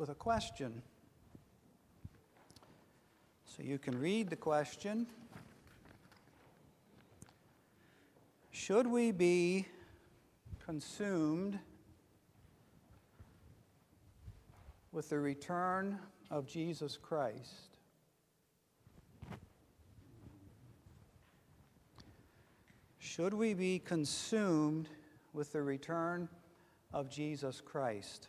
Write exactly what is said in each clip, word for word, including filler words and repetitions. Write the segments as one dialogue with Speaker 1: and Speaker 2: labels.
Speaker 1: with a question. So you can read the question. Should we be consumed with the return of Jesus Christ? Should we be consumed with the return of Jesus Christ?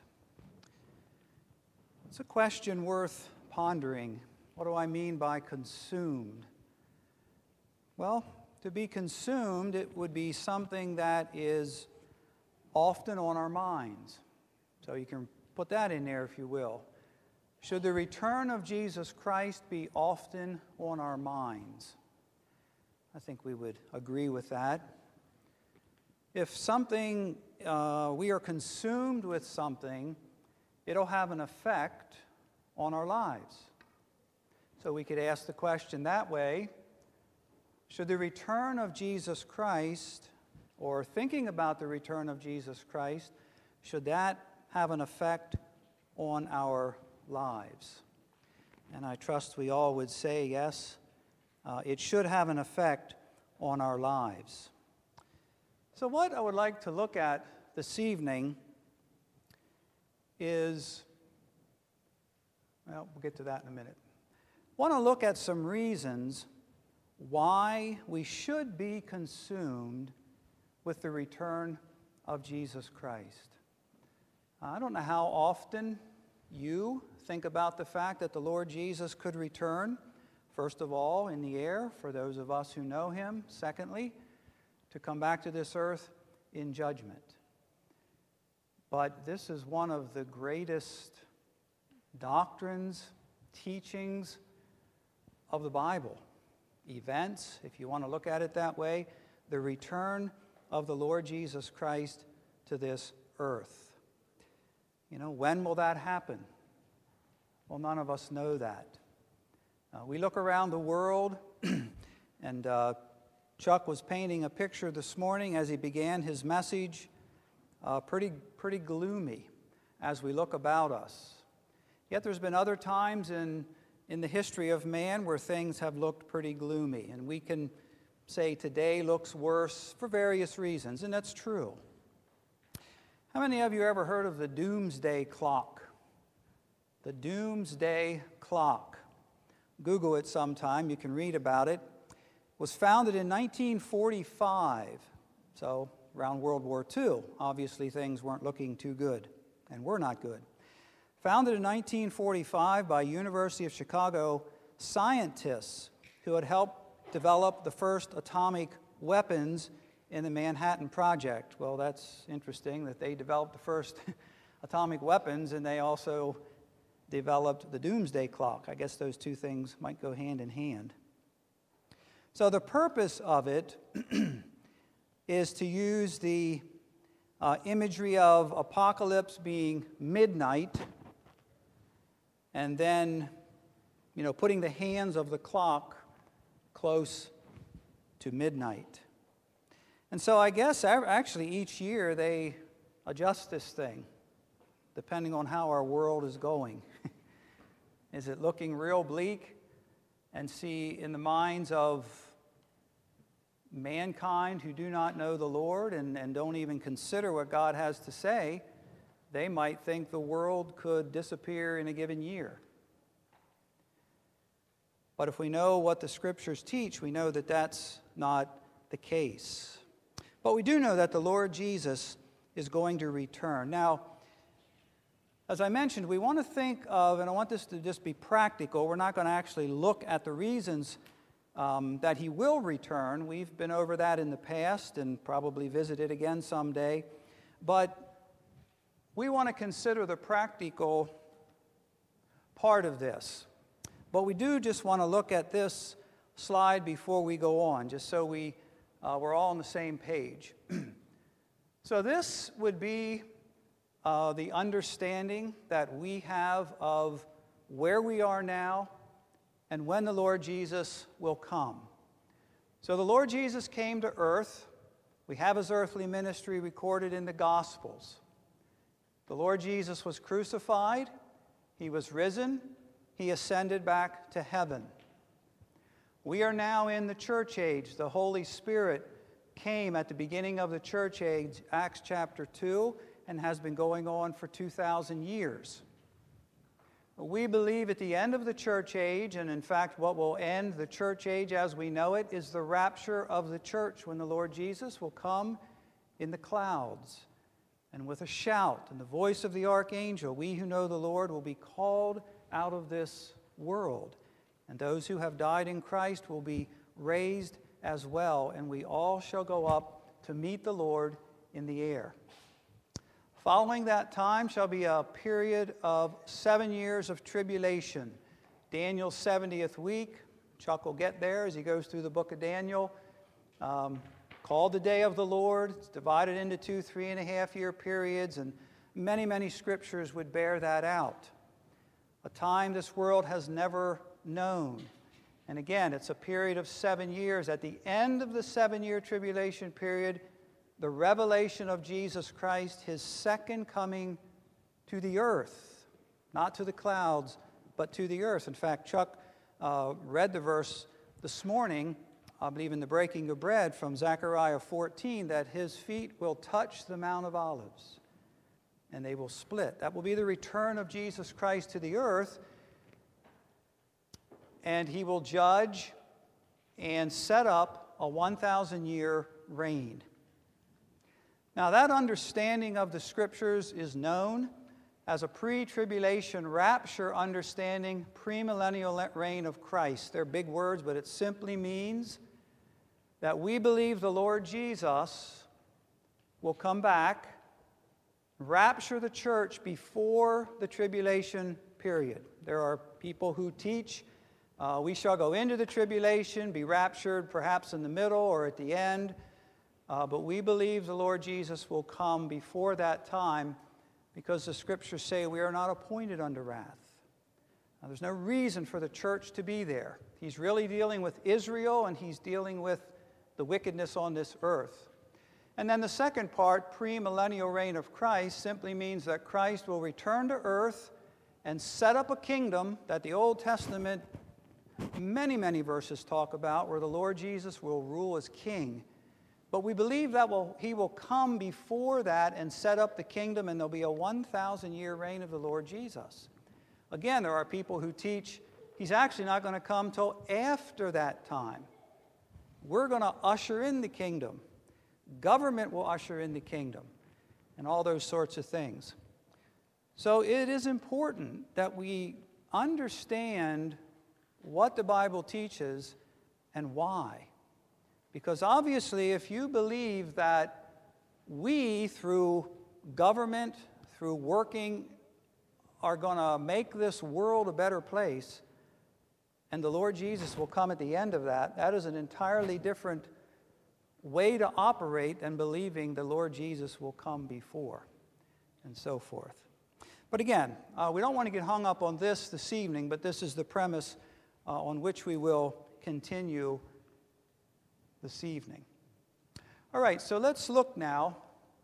Speaker 1: It's a question worth pondering. What do I mean by consumed? Well, to be consumed, it would be something that is often on our minds. So you can put that in there if you will. Should the return of Jesus Christ be often on our minds? I think we would agree with that. If something, uh, we are consumed with something, it'll have an effect on our lives. So we could ask the question that way: should the return of Jesus Christ, or thinking about the return of Jesus Christ, should that have an effect on our lives? And I trust we all would say yes, uh, it should have an effect on our lives. So what I would like to look at this evening is, well, we'll get to that in a minute. I want to look at some reasons why we should be consumed with the return of Jesus Christ. I don't know how often you think about the fact that the Lord Jesus could return. First of all, in the air, for those of us who know him. Secondly, to come back to this earth in judgment. But this is one of the greatest doctrines, teachings of the Bible. Events, if you want to look at it that way, the return of the Lord Jesus Christ to this earth. You know, when will that happen? Well, none of us know that. Uh, we look around the world, and uh, Chuck was painting a picture this morning as he began his message, uh, pretty, pretty gloomy as we look about us. Yet there's been other times in, in the history of man where things have looked pretty gloomy, and we can say today looks worse for various reasons, and that's true. How many of you ever heard of the doomsday clock? The doomsday clock. Google it sometime, you can read about it. It was founded in nineteen forty-five, so around World War Two. Obviously things weren't looking too good, and were not good. Founded in nineteen forty-five by University of Chicago scientists who had helped develop the first atomic weapons in the Manhattan Project. Well, that's interesting that they developed the first atomic weapons and they also developed the doomsday clock. I guess those two things might go hand in hand. So the purpose of it is to use the uh, imagery of apocalypse being midnight, and then, you know, putting the hands of the clock close to midnight. And so I guess actually each year they adjust this thing, depending on how our world is going. Is it looking real bleak? And see, in the minds of mankind who do not know the Lord and, and don't even consider what God has to say, they might think the world could disappear in a given year. But if we know what the Scriptures teach, we know that that's not the case. But we do know that the Lord Jesus is going to return. Now, as I mentioned, we want to think of, and I want this to just be practical, we're not going to actually look at the reasons um, that he will return. We've been over that in the past and probably visit it again someday. But we want to consider the practical part of this. But we do just want to look at this slide before we go on, just so we, uh, we're all on the same page. So this would be uh, the understanding that we have of where we are now and when the Lord Jesus will come. So the Lord Jesus came to earth. We have his earthly ministry recorded in the Gospels. The Lord Jesus was crucified. He was risen. He ascended back to heaven. We are now in the church age. The Holy Spirit came at the beginning of the church age, Acts chapter two, and has been going on for two thousand years. We believe at the end of the church age, and in fact what will end the church age as we know it, is the rapture of the church, when the Lord Jesus will come in the clouds. And with a shout and the voice of the archangel, we who know the Lord will be called out of this world. And those who have died in Christ will be raised as well, and we all shall go up to meet the Lord in the air. Following that time shall be a period of seven years of tribulation. Daniel's seventieth week, Chuck will get there as he goes through the book of Daniel, um, called the day of the Lord. It's divided into two three and a half year periods, and many, many scriptures would bear that out. A time this world has never known. And again, it's a period of seven years. At the end of the seven-year tribulation period, the revelation of Jesus Christ, his second coming to the earth, not to the clouds, but to the earth. In fact, Chuck uh, read the verse this morning, I believe in the breaking of bread, from Zechariah fourteen, that his feet will touch the Mount of Olives, and they will split. That will be the return of Jesus Christ to the earth, and he will judge and set up a one thousand year reign. Now, that understanding of the Scriptures is known as a pre-tribulation rapture understanding, premillennial reign of Christ. They're big words, but it simply means that we believe the Lord Jesus will come back, rapture the church before the tribulation period. There are people who teach uh, we shall go into the tribulation, be raptured perhaps in the middle or at the end. Uh, but we believe the Lord Jesus will come before that time, because the Scriptures say we are not appointed unto wrath. Now, there's no reason for the church to be there. He's really dealing with Israel, and he's dealing with the wickedness on this earth. And then the second part, premillennial reign of Christ, simply means that Christ will return to earth and set up a kingdom that the Old Testament, many, many verses talk about, where the Lord Jesus will rule as king. But we believe that will, he will come before that and set up the kingdom, and there'll be a one thousand year reign of the Lord Jesus. Again, there are people who teach he's actually not going to come till after that time. We're going to usher in the kingdom. Government will usher in the kingdom, and all those sorts of things. So it is important that we understand what the Bible teaches and why. Because obviously, if you believe that we, through government, through working, are going to make this world a better place, and the Lord Jesus will come at the end of that, that is an entirely different way to operate than believing the Lord Jesus will come before, and so forth. But again, uh, we don't want to get hung up on this this evening, but this is the premise uh, on which we will continue this evening. All right, so let's look now.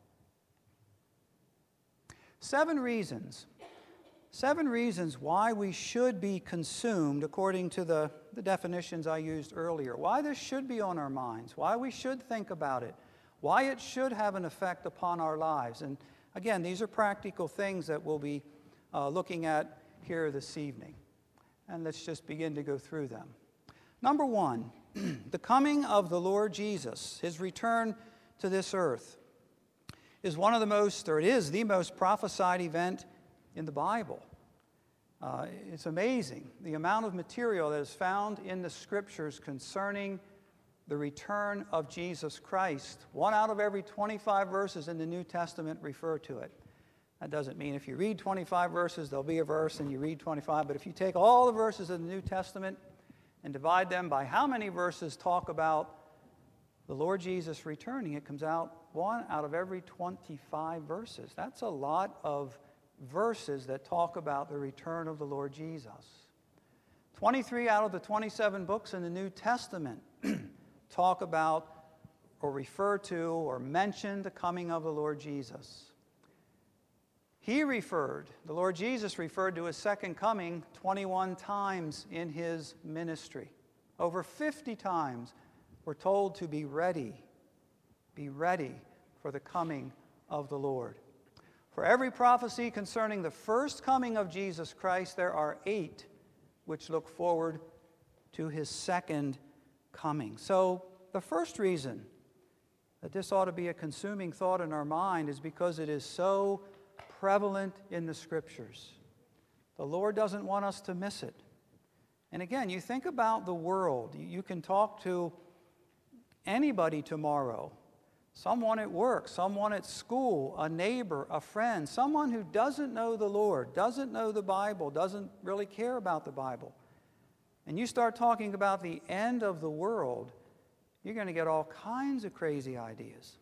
Speaker 1: Seven reasons. Seven reasons why we should be consumed, according to the, the definitions I used earlier. Why this should be on our minds. Why we should think about it. Why it should have an effect upon our lives. And again, these are practical things that we'll be uh, looking at here this evening. And let's just begin to go through them. Number one, the coming of the Lord Jesus, his return to this earth, is one of the most, or it is the most prophesied event in the Bible. Uh, it's amazing the amount of material that is found in the Scriptures concerning the return of Jesus Christ. One out of every twenty-five verses in the New Testament refer to it. That doesn't mean if you read twenty-five verses, there'll be a verse and you read twenty-five. But if you take all the verses in the New Testament and divide them by how many verses talk about the Lord Jesus returning, it comes out one out of every twenty-five verses. That's a lot of verses that talk about the return of the Lord Jesus. twenty-three out of the twenty-seven books in the New Testament talk about or refer to or mention the coming of the Lord Jesus. He referred, the Lord Jesus referred to his second coming twenty-one times in his ministry. Over fifty times we're told to be ready, be ready for the coming of the Lord. For every prophecy concerning the first coming of Jesus Christ, there are eight which look forward to his second coming. So the first reason that this ought to be a consuming thought in our mind is because it is so prevalent in the Scriptures. The Lord doesn't want us to miss it. And again, you think about the world. You can talk to anybody tomorrow, someone at work, someone at school, a neighbor, a friend, someone who doesn't know the Lord, doesn't know the Bible, doesn't really care about the Bible. And you start talking about the end of the world, you're going to get all kinds of crazy ideas.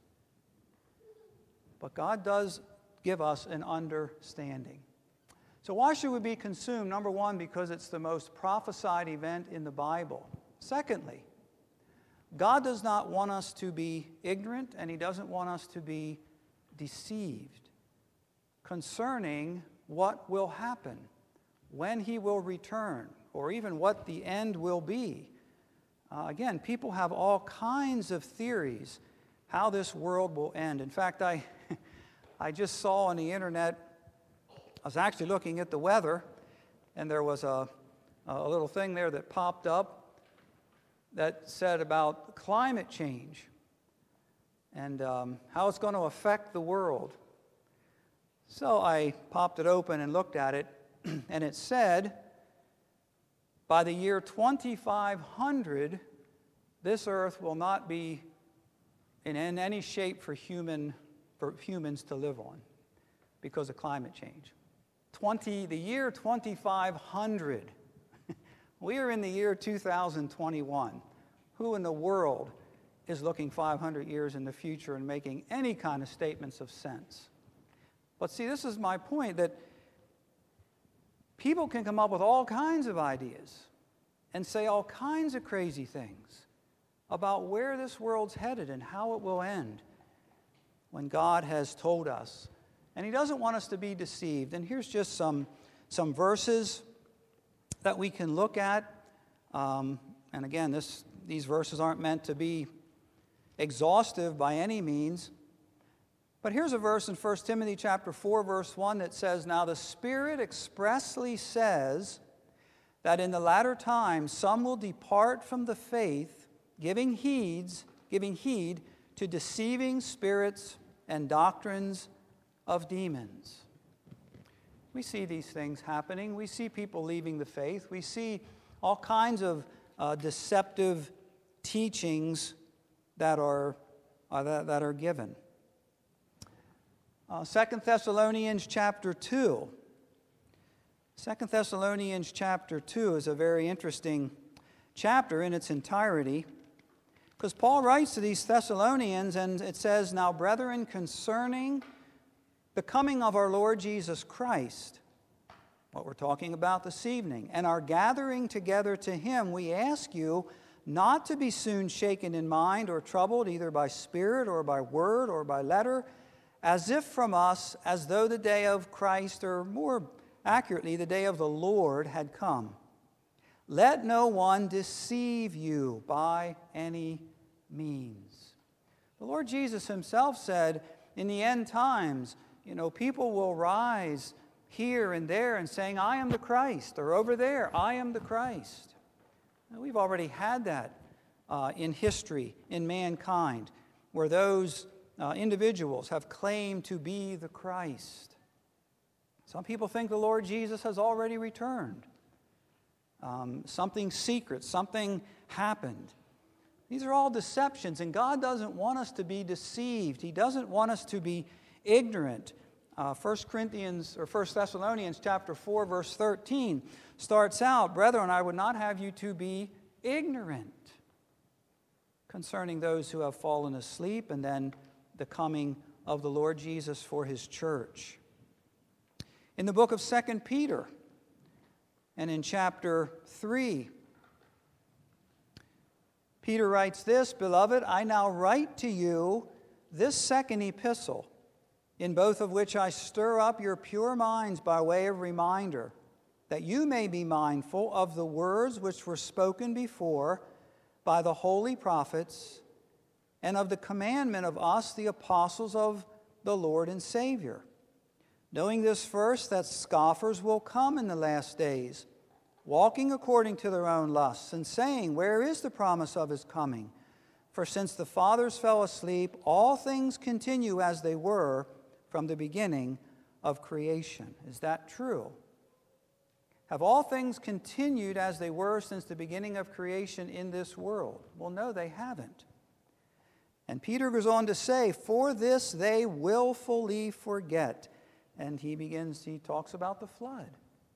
Speaker 1: But God does give us an understanding. So why should we be consumed? Number one, because it's the most prophesied event in the Bible. Secondly, God does not want us to be ignorant, and he doesn't want us to be deceived concerning what will happen, when he will return, or even what the end will be. Uh, again, people have all kinds of theories how this world will end. In fact, I, I just saw on the internet, I was actually looking at the weather, and there was a, a little thing there that popped up that said about climate change and um, how it's going to affect the world. So I popped it open and looked at it, and it said, by the year twenty-five hundred, this earth will not be in any shape for human for humans to live on because of climate change. twenty the year twenty-five hundred. We are in the year two thousand twenty-one. Who in the world is looking five hundred years in the future and making any kind of statements of sense? But see, this is my point, that people can come up with all kinds of ideas and say all kinds of crazy things about where this world's headed and how it will end when God has told us. And he doesn't want us to be deceived. And here's just some, some verses that we can look at. Um, and again, this, these verses aren't meant to be exhaustive by any means. But here's a verse in First Timothy chapter four, verse one that says, "Now the Spirit expressly says that in the latter times some will depart from the faith, giving heeds, giving heed to deceiving spirits and doctrines of demons." We see these things happening. We see people leaving the faith. We see all kinds of uh, deceptive teachings that are, uh, that, that are given. Uh, Second Thessalonians chapter two. Second Thessalonians chapter two is a very interesting chapter in its entirety, because Paul writes to these Thessalonians and it says, "Now, brethren, concerning the coming of our Lord Jesus Christ," what we're talking about this evening, "and our gathering together to him, we ask you not to be soon shaken in mind or troubled either by spirit or by word or by letter, as if from us, as though the day of Christ, or more accurately, the day of the Lord had come. Let no one deceive you by any means." The Lord Jesus himself said, in the end times, you know, people will rise here and there and saying, "I am the Christ," or over there, "I am the Christ." Now, we've already had that uh, in history, in mankind, where those uh, individuals have claimed to be the Christ. Some people think the Lord Jesus has already returned. Um, something secret, something happened. These are all deceptions, and God doesn't want us to be deceived. He doesn't want us to be ignorant. Uh, First Corinthians or First Thessalonians chapter four, verse thirteen starts out, "Brethren, I would not have you to be ignorant concerning those who have fallen asleep," and then the coming of the Lord Jesus for his church. In the book of Second Peter, and in chapter three, Peter writes this, "Beloved, I now write to you this second epistle, in both of which I stir up your pure minds by way of reminder, that you may be mindful of the words which were spoken before by the holy prophets, and of the commandment of us, the apostles of the Lord and Savior. Knowing this first, that scoffers will come in the last days, walking according to their own lusts, and saying, where is the promise of his coming? For since the fathers fell asleep, all things continue as they were from the beginning of creation. Is that true? Have all things continued as they were since the beginning of creation in this world? Well, no, they haven't. And Peter goes on to say, for this they willfully forget. And he begins, he talks about the flood.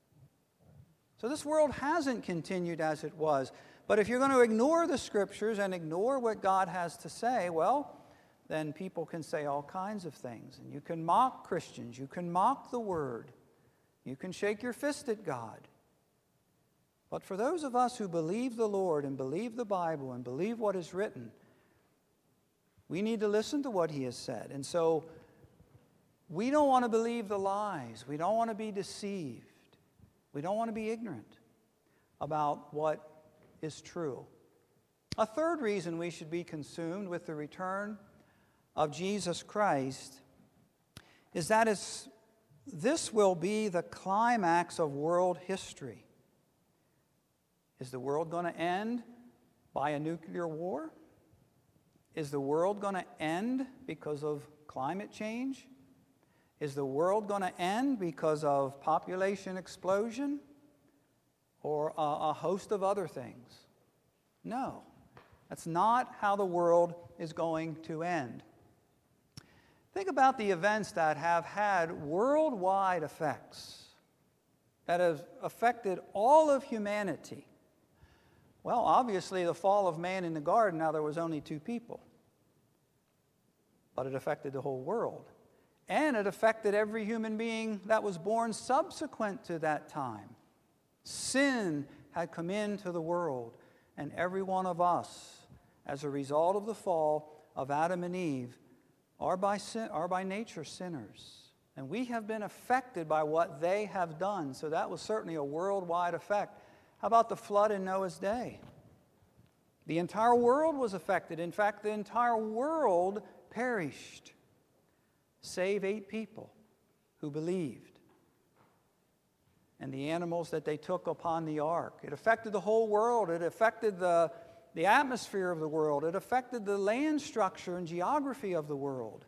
Speaker 1: So this world hasn't continued as it was. But if you're going to ignore the scriptures and ignore what God has to say, well, then people can say all kinds of things. And you can mock Christians. You can mock the word. You can shake your fist at God. But for those of us who believe the Lord and believe the Bible and believe what is written, we need to listen to what he has said. And so we don't want to believe the lies. We don't want to be deceived. We don't want to be ignorant about what is true. A third reason we should be consumed with the return of Jesus Christ is that it's, this will be the climax of world history. Is the world going to end by a nuclear war? Is the world going to end because of climate change? Is the world going to end because of population explosion or a, a host of other things? No, that's not how the world is going to end. Think about the events that have had worldwide effects, that have affected all of humanity. Well, obviously, the fall of man in the garden, now there was only two people. But it affected the whole world. And it affected every human being that was born subsequent to that time. Sin had come into the world, and every one of us, as a result of the fall of Adam and Eve, are by, sin, are by nature sinners. And we have been affected by what they have done. So that was certainly a worldwide effect. How about the flood in Noah's day? The entire world was affected. In fact, the entire world perished, save eight people who believed, and the animals that they took upon the ark. It affected the whole world. It affected the, the atmosphere of the world. It affected the land structure and geography of the world.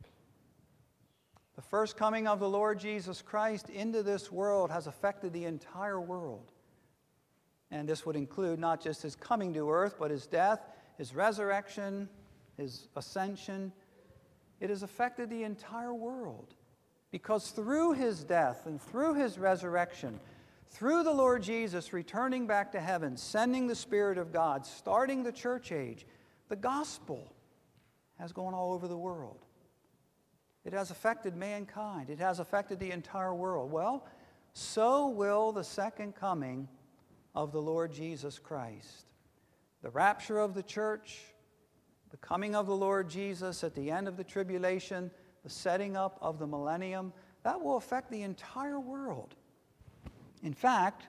Speaker 1: The first coming of the Lord Jesus Christ into this world has affected the entire world. And this would include not just his coming to earth, but his death, his resurrection, his ascension. It has affected the entire world. Because through his death and through his resurrection, through the Lord Jesus returning back to heaven, sending the Spirit of God, starting the church age, the gospel has gone all over the world. It has affected mankind. It has affected the entire world. Well, so will the second coming of the Lord Jesus Christ. The rapture of the church, the coming of the Lord Jesus at the end of the tribulation, the setting up of the millennium, that will affect the entire world. In fact,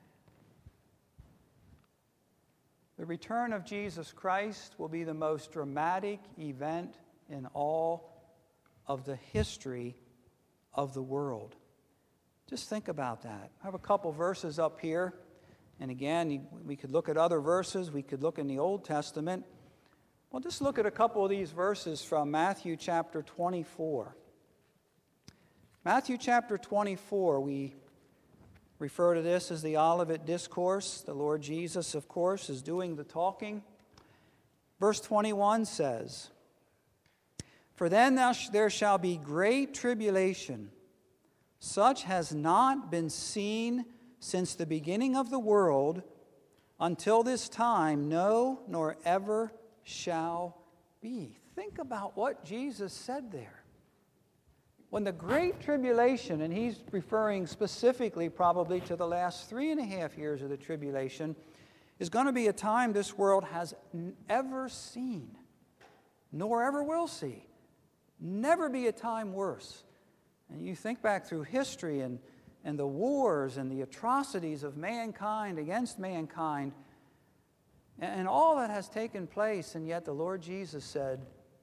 Speaker 1: the return of Jesus Christ will be the most dramatic event in all of the history of the world. Just think about that. I have a couple verses up here. And again, we could look at other verses. We could look in the Old Testament. Well, just look at a couple of these verses from Matthew chapter twenty-four. Matthew chapter twenty-four, we refer to this as the Olivet Discourse. The Lord Jesus, of course, is doing the talking. Verse twenty-one says, "For then there shall be great tribulation, such has not been seen since the beginning of the world until this time, no, nor ever shall be." Think about what Jesus said there. When the great tribulation, and he's referring specifically probably to the last three and a half years of the tribulation, is going to be a time this world has ever seen, nor ever will see. Never be a time worse. And you think back through history and, and the wars and the atrocities of mankind against mankind and, and all that has taken place, and yet the Lord Jesus said,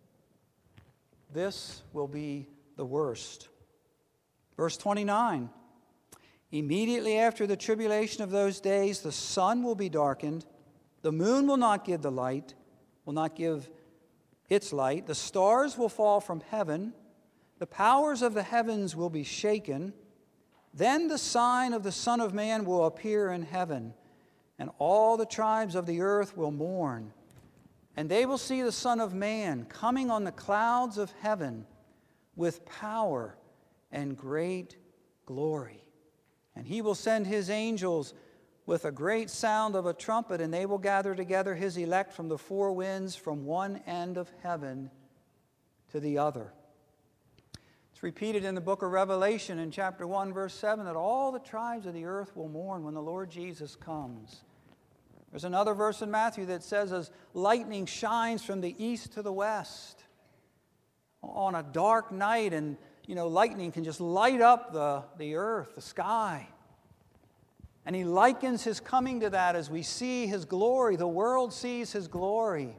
Speaker 1: this will be the worst. Verse twenty-nine, immediately after the tribulation of those days, the sun will be darkened, the moon will not give the light, will not give its light, the stars will fall from heaven, the powers of the heavens will be shaken. Then the sign of the Son of Man will appear in heaven, and all the tribes of the earth will mourn. And they will see the Son of Man coming on the clouds of heaven with power and great glory. And he will send his angels with a great sound of a trumpet, and they will gather together his elect from the four winds, from one end of heaven to the other. It's repeated in the book of Revelation in chapter one, verse seven, that all the tribes of the earth will mourn when the Lord Jesus comes. There's another verse in Matthew that says, as lightning shines from the east to the west on a dark night, and you know, lightning can just light up the, the earth, the sky. And he likens his coming to that as we see his glory. The world sees his glory.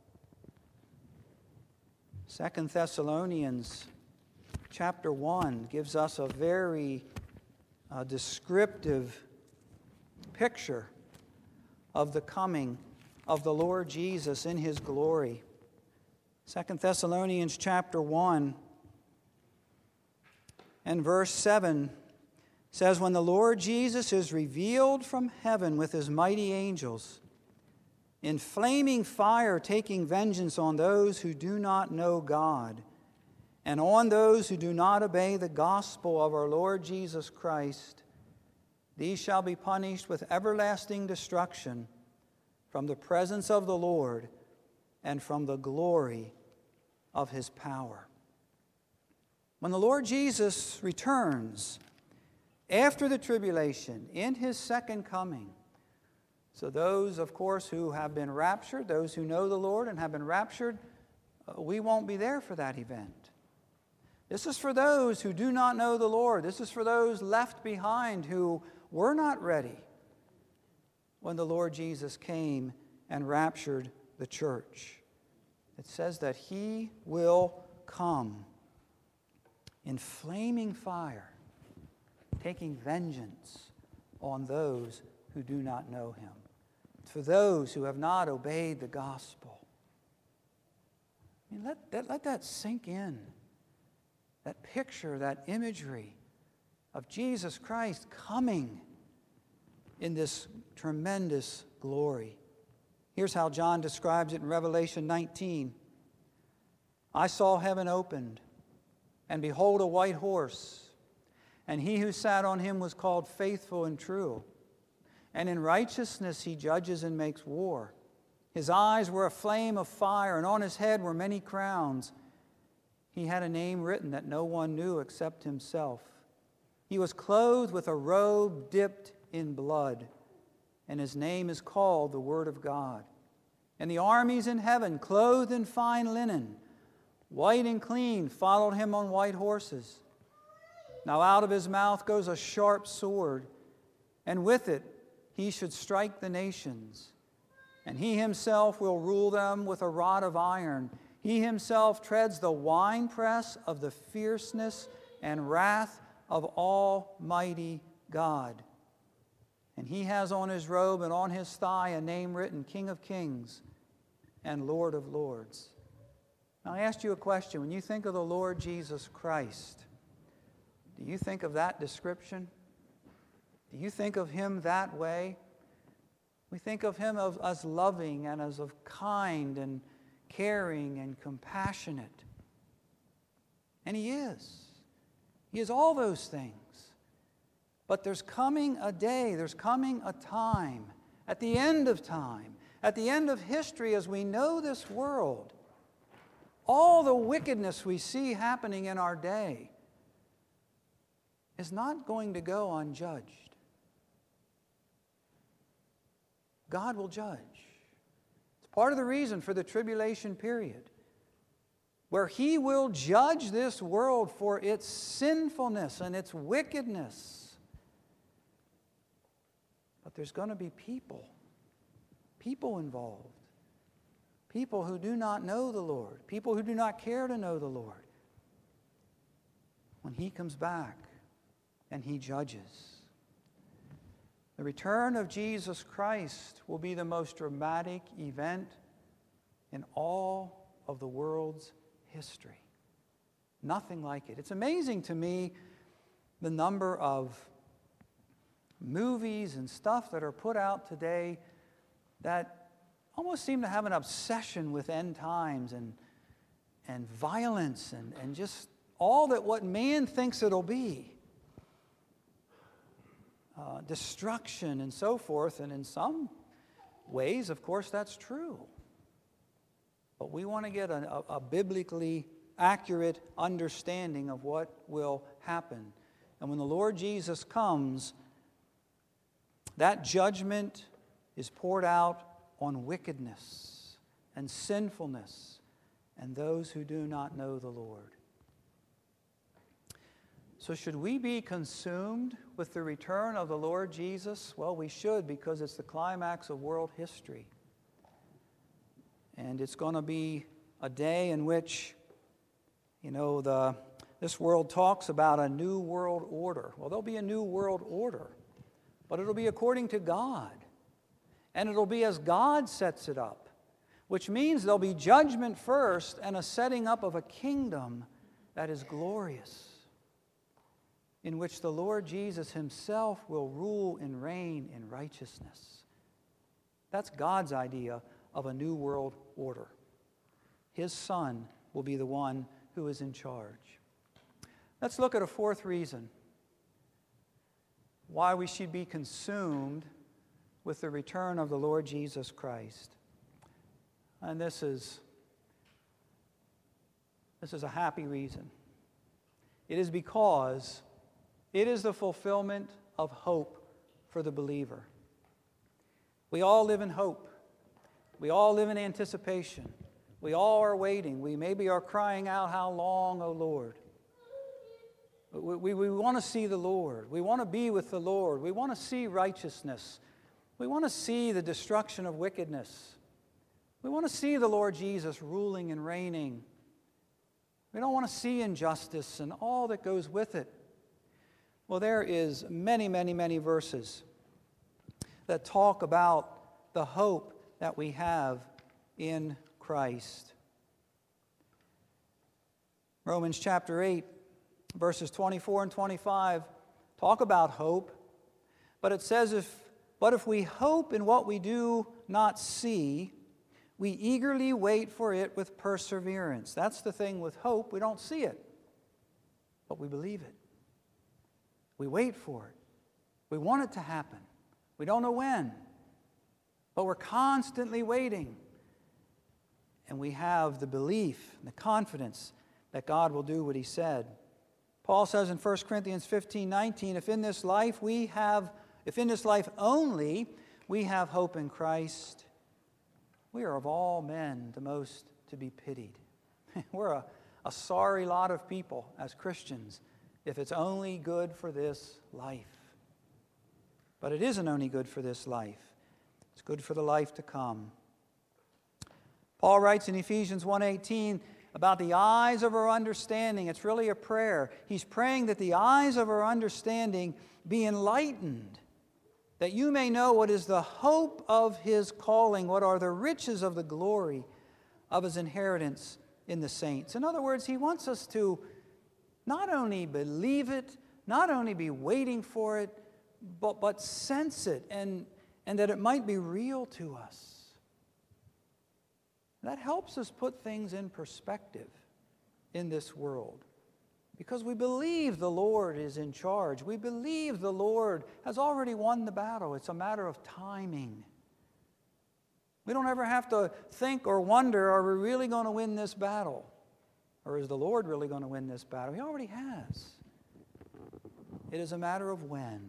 Speaker 1: Second Thessalonians chapter one gives us a very uh, descriptive picture of the coming of the Lord Jesus in his glory. Second Thessalonians chapter one and verse seven says, when the Lord Jesus is revealed from heaven with his mighty angels, in flaming fire taking vengeance on those who do not know God, and on those who do not obey the gospel of our Lord Jesus Christ, these shall be punished with everlasting destruction from the presence of the Lord and from the glory of his power. When the Lord Jesus returns after the tribulation in his second coming, so those, of course, who have been raptured, those who know the Lord and have been raptured, uh, we won't be there for that event. This is for those who do not know the Lord. This is for those left behind who were not ready when the Lord Jesus came and raptured the church. It says that he will come in flaming fire, taking vengeance on those who do not know him, for those who have not obeyed the gospel. I mean, let, that, let that sink in. That picture, that imagery of Jesus Christ coming in this tremendous glory. Here's how John describes it in Revelation nineteen. I saw heaven opened, and behold, a white horse, and he who sat on him was called Faithful and True. And in righteousness he judges and makes war. His eyes were a flame of fire, and on his head were many crowns. He had a name written that no one knew except himself. He was clothed with a robe dipped in blood, and his name is called the Word of God. And the armies in heaven, clothed in fine linen, white and clean, followed him on white horses. Now out of his mouth goes a sharp sword, and with it he should strike the nations. And he himself will rule them with a rod of iron. He himself treads the winepress of the fierceness and wrath of Almighty God. And he has on his robe and on his thigh a name written, King of Kings and Lord of Lords. Now I asked you a question. When you think of the Lord Jesus Christ, do you think of that description? Do you think of him that way? We think of him as loving and as of kind and caring and compassionate. And he is. He is all those things. But there's coming a day, there's coming a time, at the end of time, at the end of history as we know this world, all the wickedness we see happening in our day is not going to go unjudged. God will judge. It's part of the reason for the tribulation period. where he will judge this world for its sinfulness and its wickedness. But there's going to be people, people involved, people who do not know the Lord, people who do not care to know the Lord, when he comes back and he judges. The return of Jesus Christ will be the most dramatic event in all of the world's history. Nothing like it. It's amazing to me the number of movies and stuff that are put out today that almost seem to have an obsession with end times and, and violence and, and just all that what man thinks it'll be. Uh, destruction and so forth. And in some ways, of course, that's true. But we want to get a, a, a biblically accurate understanding of what will happen. And when the Lord Jesus comes, that judgment is poured out on wickedness and sinfulness and those who do not know the Lord. So should we be consumed with the return of the Lord Jesus? Well, we should, because it's the climax of world history. And it's going to be a day in which, you know, the this world talks about a new world order. Well, there'll be a new world order, but it'll be according to God. And it'll be as God sets it up, which means there'll be judgment first and a setting up of a kingdom that is glorious, in which the Lord Jesus himself will rule and reign in righteousness. That's God's idea of a new world order. His Son will be the one who is in charge. Let's look at a fourth reason why we should be consumed with the return of the Lord Jesus Christ. And this is, this is a happy reason. It is because it is the fulfillment of hope for the believer. We all live in hope. We all live in anticipation. We all are waiting. We maybe are crying out, "How long, O Lord?" We, we, we want to see the Lord. We want to be with the Lord. We want to see righteousness. We want to see the destruction of wickedness. We want to see the Lord Jesus ruling and reigning. We don't want to see injustice and all that goes with it. Well, there is many, many, many verses that talk about the hope that we have in Christ. Romans chapter eight, verses twenty-four and twenty-five talk about hope, but it says, if but if we hope in what we do not see, we eagerly wait for it with perseverance. That's the thing with hope. We don't see it, but we believe it. We wait for it. We want it to happen. We don't know when, but we're constantly waiting. And we have the belief and the confidence that God will do what he said. Paul says in First Corinthians fifteen nineteen, if in this life we have, if in this life only we have hope in Christ, we are of all men the most to be pitied. We're a, a sorry lot of people as Christians if it's only good for this life. But it isn't only good for this life. It's good for the life to come. Paul writes in Ephesians one eighteen about the eyes of our understanding. It's really a prayer. He's praying that the eyes of our understanding be enlightened, that you may know what is the hope of his calling, what are the riches of the glory of his inheritance in the saints. In other words, he wants us to not only believe it, not only be waiting for it, but, but sense it, and, and that it might be real to us. That helps us put things in perspective in this world, because we believe the Lord is in charge. We believe the Lord has already won the battle. It's a matter of timing. We don't ever have to think or wonder, are we really going to win this battle? Or is the Lord really going to win this battle? He already has. It is a matter of when.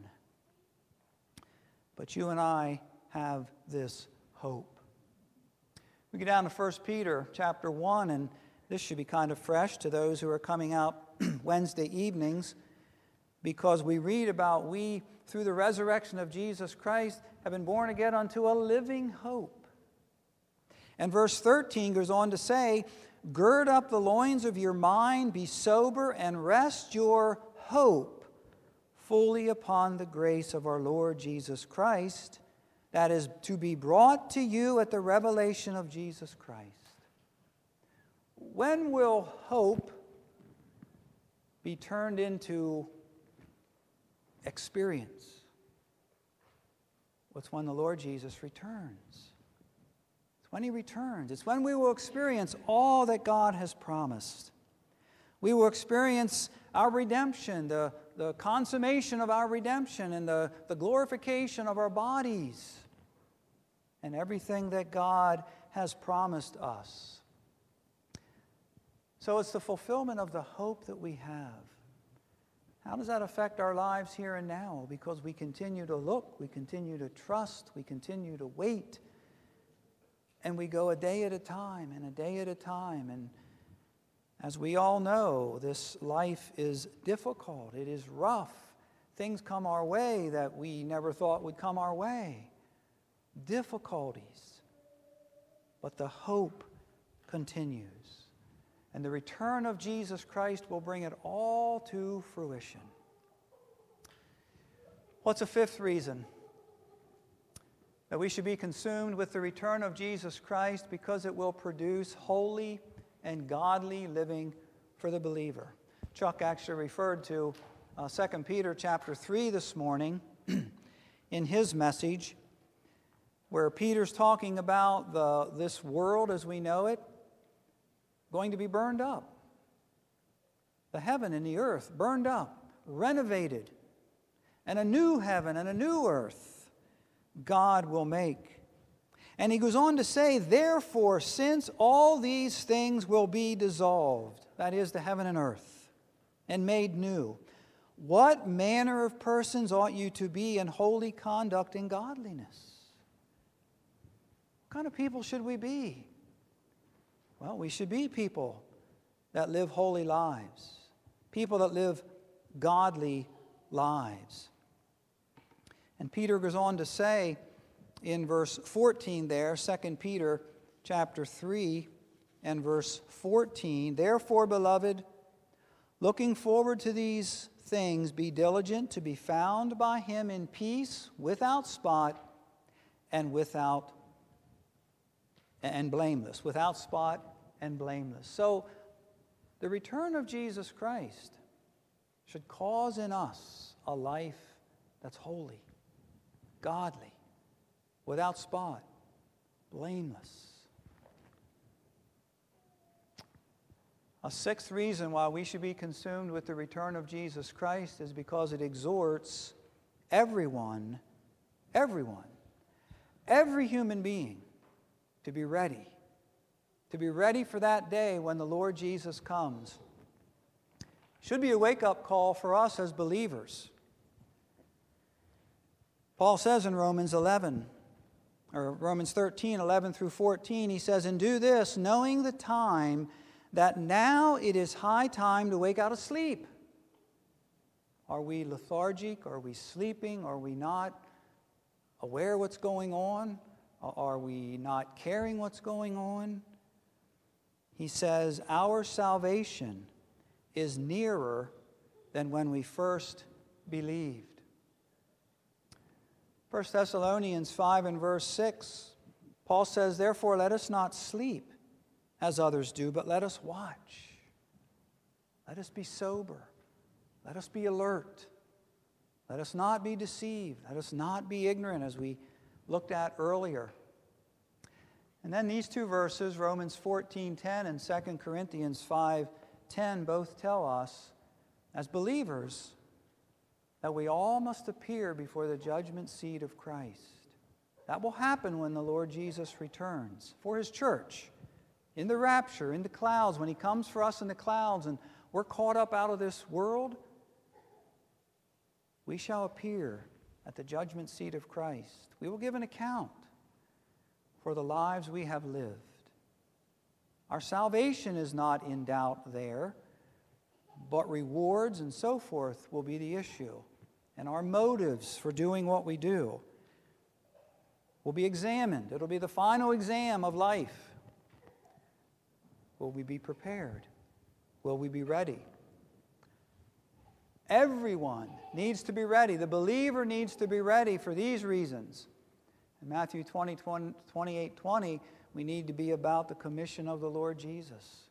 Speaker 1: But you and I have this hope. We get down to First Peter chapter one, and This should be kind of fresh to those who are coming out Wednesday evenings, because we read about we, through the resurrection of Jesus Christ, have been born again unto a living hope. And verse thirteen goes on to say, gird up the loins of your mind, be sober, and rest your hope fully upon the grace of our Lord Jesus Christ, that is to be brought to you at the revelation of Jesus Christ. When will hope be turned into experience? It's when the Lord Jesus returns. It's when He returns. It's when we will experience all that God has promised. We will experience our redemption, the, the consummation of our redemption, and the, the glorification of our bodies, and everything that God has promised us. So it's the fulfillment of the hope that we have. How does that affect our lives here and now? Because we continue to look, we continue to trust, we continue to wait, and we go a day at a time and a day at a time. And as we all know, this life is difficult, it is rough. Things come our way that we never thought would come our way. Difficulties. But the hope continues. And the return of Jesus Christ will bring it all to fruition. What's a fifth reason? That we should be consumed with the return of Jesus Christ, because it will produce holy and godly living for the believer. Chuck actually referred to uh, Second Peter chapter three this morning in his message, where Peter's talking about the, this world as we know it going to be burned up. The heaven and the earth burned up, renovated, and a new heaven and a new earth God will make. And he goes on to say, therefore, since all these things will be dissolved, that is, the heaven and earth, and made new, what manner of persons ought you to be in holy conduct and godliness? What kind of people should we be? Well, we should be people that live holy lives, people that live godly lives. And Peter goes on to say in verse fourteen there, Second Peter chapter three and verse fourteen, therefore, beloved, looking forward to these things, be diligent to be found by Him in peace, without spot and without and blameless, without spot and blameless. So the return of Jesus Christ should cause in us a life that's holy, godly, without spot, blameless. A sixth reason why we should be consumed with the return of Jesus Christ is because it exhorts everyone, everyone, every human being to be ready, to be ready for that day when the Lord Jesus comes. Should be a wake-up call for us as believers. Paul says in Romans eleven, or Romans thirteen, eleven through fourteen, he says, and do this, knowing the time, that now it is high time to wake out of sleep. Are we lethargic? Are we sleeping? Are we not aware what's going on? Are we not caring what's going on? He says, our salvation is nearer than when we first believed. First Thessalonians five and verse six, Paul says, therefore let us not sleep as others do, but let us watch. Let us be sober. Let us be alert. Let us not be deceived. Let us not be ignorant, as we looked at earlier. And then these two verses, Romans fourteen ten and Second Corinthians five ten, both tell us, as believers, that we all must appear before the judgment seat of Christ. That will happen when the Lord Jesus returns for His church, in the rapture, in the clouds, when He comes for us in the clouds and we're caught up out of this world. We shall appear at the judgment seat of Christ. We will give an account for the lives we have lived. Our salvation is not in doubt there, but rewards and so forth will be the issue. And our motives for doing what we do will be examined. It'll be the final exam of life. Will we be prepared? Will we be ready? Everyone needs to be ready. The believer needs to be ready for these reasons. In Matthew twenty, twenty-eight, twenty, we need to be about the commission of the Lord Jesus,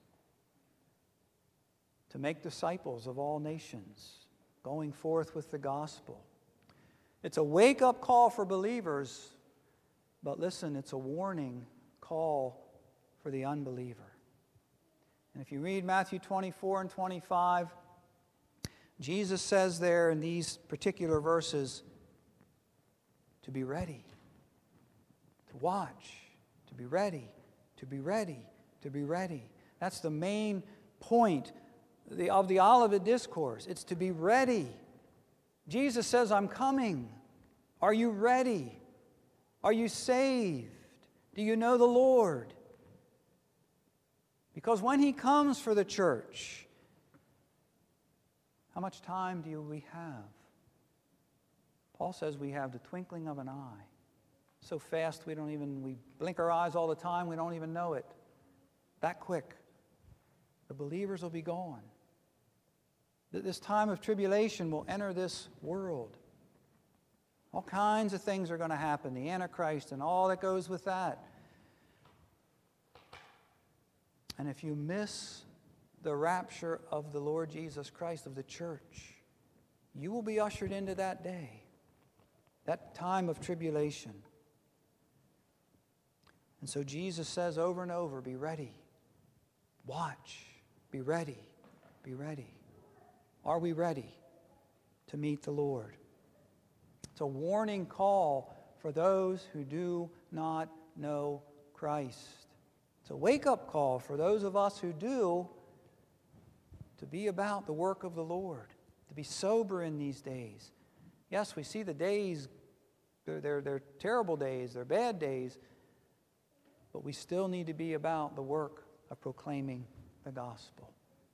Speaker 1: to make disciples of all nations, going forth with the gospel. It's a wake-up call for believers, but listen, it's a warning call for the unbeliever. And if you read Matthew twenty-four and twenty-five, Jesus says there in these particular verses to be ready, to watch, to be ready, to be ready, to be ready. That's the main point of the Olivet Discourse. It's to be ready. Jesus says, I'm coming. Are you ready? Are you saved? Do you know the Lord? Because when He comes for the church, how much time do we have? Paul says we have the twinkling of an eye. So fast we don't even, we blink our eyes all the time, we don't even know it. That quick. The believers will be gone. This time of tribulation will enter this world. All kinds of things are going to happen. The Antichrist and all that goes with that. And if you miss the rapture of the Lord Jesus Christ, of the church, you will be ushered into that day, that time of tribulation. And so Jesus says over and over, be ready. Watch. Be ready. Be ready. Are we ready to meet the Lord? It's a warning call for those who do not know Christ. It's a wake-up call for those of us who do, to be about the work of the Lord, to be sober in these days. Yes, we see the days, they're, they're, they're terrible days, they're bad days, but we still need to be about the work of proclaiming the gospel.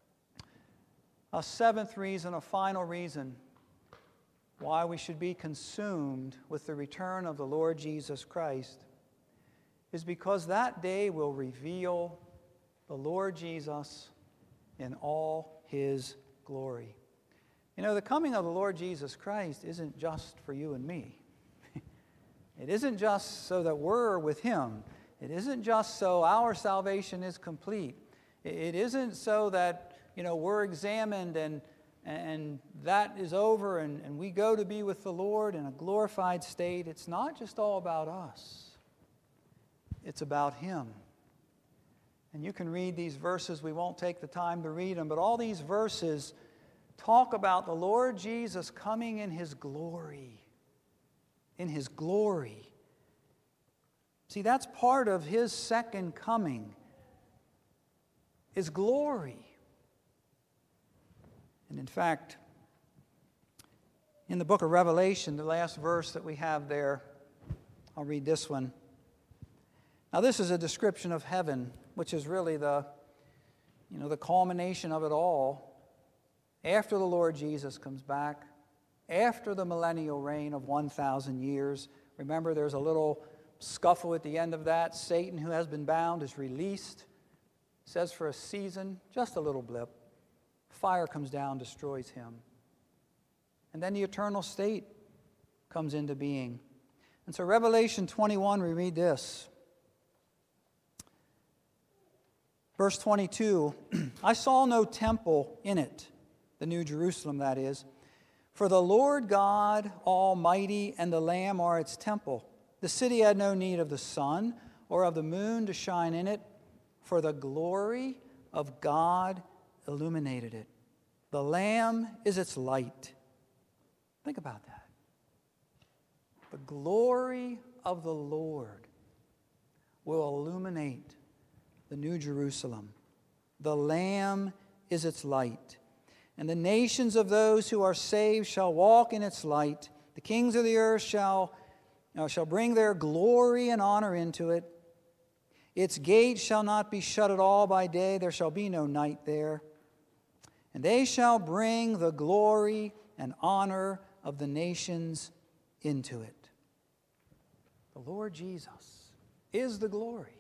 Speaker 1: A seventh reason, a final reason why we should be consumed with the return of the Lord Jesus Christ is because that day will reveal the Lord Jesus in all His glory. You know, the coming of the Lord Jesus Christ isn't just for you and me. It isn't just so that we're with Him. It isn't just so our salvation is complete. It isn't so that, you know, we're examined and, and that is over and, and we go to be with the Lord in a glorified state. It's not just all about us. It's about Him. And you can read these verses. We won't take the time to read them, but all these verses talk about the Lord Jesus coming in His glory. In His glory. See, that's part of His second coming, is glory. And in fact, in the book of Revelation, the last verse that we have there, I'll read this one. Now, this is a description of heaven, which is really the, you know, the culmination of it all. After the Lord Jesus comes back, after the millennial reign of one thousand years, remember there's a little scuffle at the end of that. Satan, who has been bound, is released. It says for a season, just a little blip. Fire comes down, destroys him. And then the eternal state comes into being. And so Revelation twenty-one, we read this. Verse twenty-two, I saw no temple in it, the New Jerusalem that is, for the Lord God Almighty and the Lamb are its temple. The city had no need of the sun or of the moon to shine in it, for the glory of God illuminated it. The Lamb is its light. Think about that. The glory of the Lord will illuminate the New Jerusalem. The Lamb is its light. And the nations of those who are saved shall walk in its light. The kings of the earth shall, you know, shall bring their glory and honor into it. Its gates shall not be shut at all by day. There shall be no night there. And they shall bring the glory and honor of the nations into it. The Lord Jesus is the glory.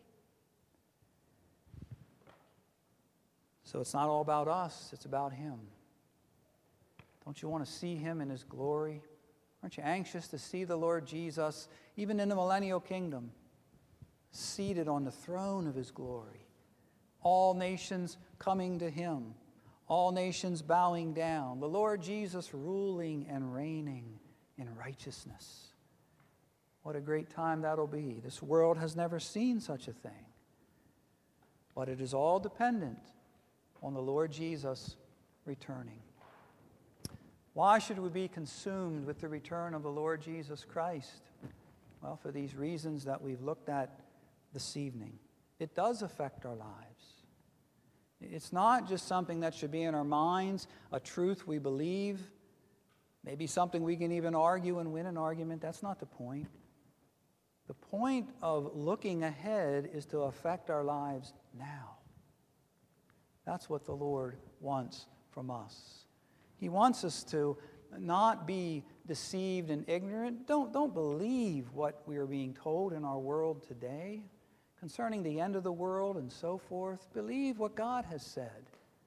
Speaker 1: So it's not all about us, it's about Him. Don't you want to see Him in His glory? Aren't you anxious to see the Lord Jesus, even in the millennial kingdom, seated on the throne of His glory? All nations coming to Him, all nations bowing down, the Lord Jesus ruling and reigning in righteousness. What a great time that'll be. This world has never seen such a thing. But it is all dependent on the Lord Jesus returning. Why should we be consumed with the return of the Lord Jesus Christ? Well, for these reasons that we've looked at this evening. It does affect our lives. It's not just something that should be in our minds, a truth we believe, maybe something we can even argue and win an argument. That's not the point. The point of looking ahead is to affect our lives now. That's what the Lord wants from us. He wants us to not be deceived and ignorant. Don't, don't believe what we are being told in our world today concerning the end of the world and so forth. Believe what God has said.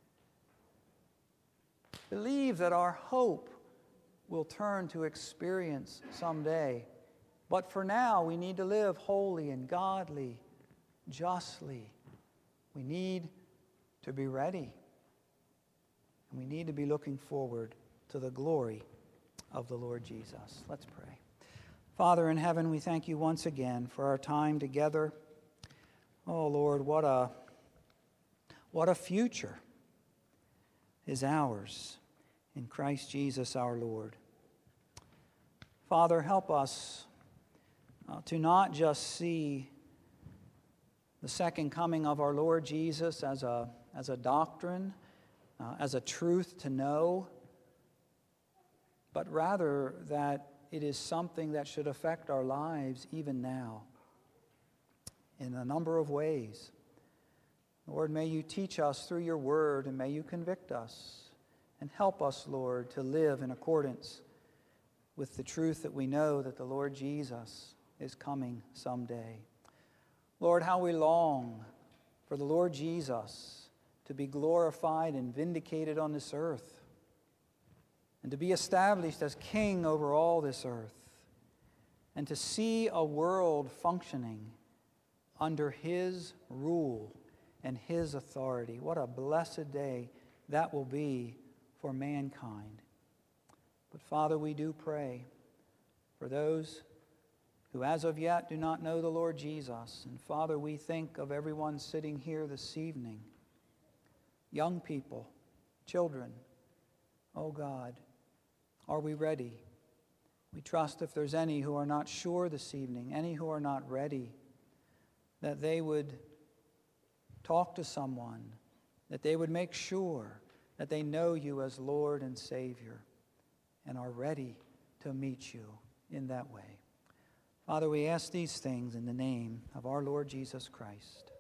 Speaker 1: Believe that our hope will turn to experience someday. But for now, we need to live holy and godly, justly. We need to be ready. And we need to be looking forward to the glory of the Lord Jesus. Let's pray. Father in heaven, we thank you once again for our time together. Oh Lord, what a, what a future is ours in Christ Jesus our Lord. Father, help us uh, to not just see the second coming of our Lord Jesus as a, as a doctrine, uh, as a truth to know, but rather that it is something that should affect our lives even now in a number of ways. Lord, may you teach us through your word, and may you convict us and help us, Lord, to live in accordance with the truth that we know that the Lord Jesus is coming someday. Lord, how we long for the Lord Jesus to be glorified and vindicated on this earth, and to be established as king over all this earth, and to see a world functioning under his rule and his authority. What a blessed day that will be for mankind. But Father, we do pray for those who as of yet do not know the Lord Jesus. And Father, we think of everyone sitting here this evening, young people, children. Oh God, are we ready? We trust if there's any who are not sure this evening, any who are not ready, that they would talk to someone, that they would make sure that they know you as Lord and Savior and are ready to meet you in that way. Father, we ask these things in the name of our Lord Jesus Christ.